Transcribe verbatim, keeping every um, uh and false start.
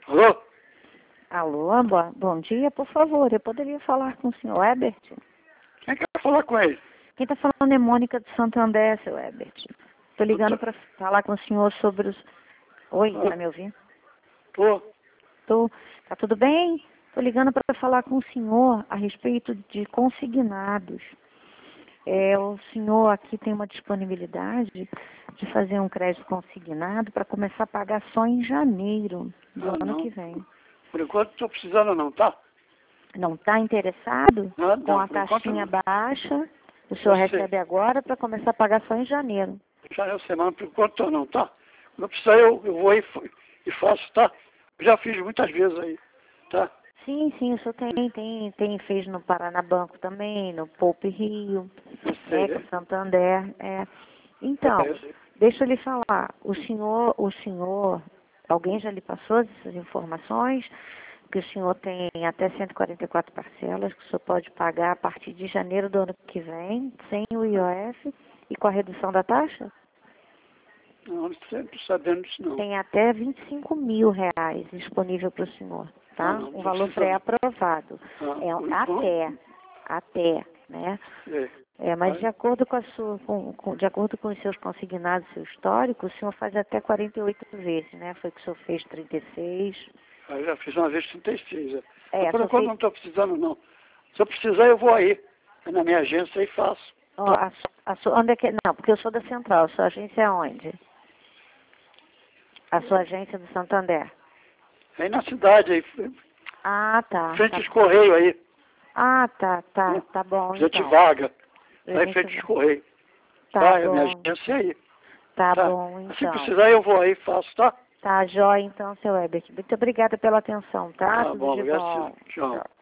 Alô? Alô, boa, bom dia, por favor, eu poderia falar com o senhor Herbert? Quem quer falar com ele? Quem está falando é Mônica de Santo André, seu Herbert. Estou ligando para falar com o senhor sobre os... Oi, está me ouvindo? Tô. Tô. Tá tudo bem? Estou ligando para falar com o senhor a respeito de consignados. É, o senhor aqui tem uma disponibilidade de fazer um crédito consignado para começar a pagar só em janeiro do Ah, ano não. que vem. Por enquanto não estou precisando não, tá? Não está interessado? Não, não, Com a por enquanto taxinha não. baixa, o senhor Você. recebe agora para começar a pagar só em janeiro. Já é semana, por enquanto tô não, tá? Quando precisar eu, eu vou aí e faço, tá? Eu já fiz muitas vezes aí, tá? Sim, sim, o senhor tem, tem, tem, fez no Paraná Banco também, no Poupe Rio, Eu sei, né, com é. Santander. É. Então, É, eu sei. deixa eu lhe falar, o senhor, o senhor, alguém já lhe passou essas informações? Que o senhor tem até cento e quarenta e quatro parcelas, que o senhor pode pagar a partir de janeiro do ano que vem, sem o I O F e com a redução da taxa? Não, não estou sabendo disso não. Tem até vinte e cinco mil reais disponível para o senhor, tá? Não, não, Um não valor precisa não. pré-aprovado. Ah, É por até, enquanto. até, né? É. É, mas Aí, de acordo com a sua, com, com- de acordo com os seus consignados, seu histórico, o senhor faz até quarenta e oito vezes, né? Foi que o senhor fez trinta e seis. aí já fiz uma vez trinta e seis. É. É, Mas o por senhor enquanto fez, não estou precisando não. Se eu precisar eu vou aí. É na minha agência e faço. ó, a, su- a, su- onde é que, não, porque eu sou da Central, a sua agência é onde? A sua agência do Santander. Aí na cidade aí, Ah, tá, frente tá. aos Correios aí. Ah, tá, tá, Né? tá bom, Gente então. vaga. A Aí gente frente aos Correios. tá Tá, é a minha bom, agência aí. tá Tá? bom, Se então. precisar eu vou aí e faço, tá? Tá, jóia, então, seu Herbert. Muito obrigada pela atenção, tá? Tá Tudo bom, de obrigado. bom. Tchau. Tchau.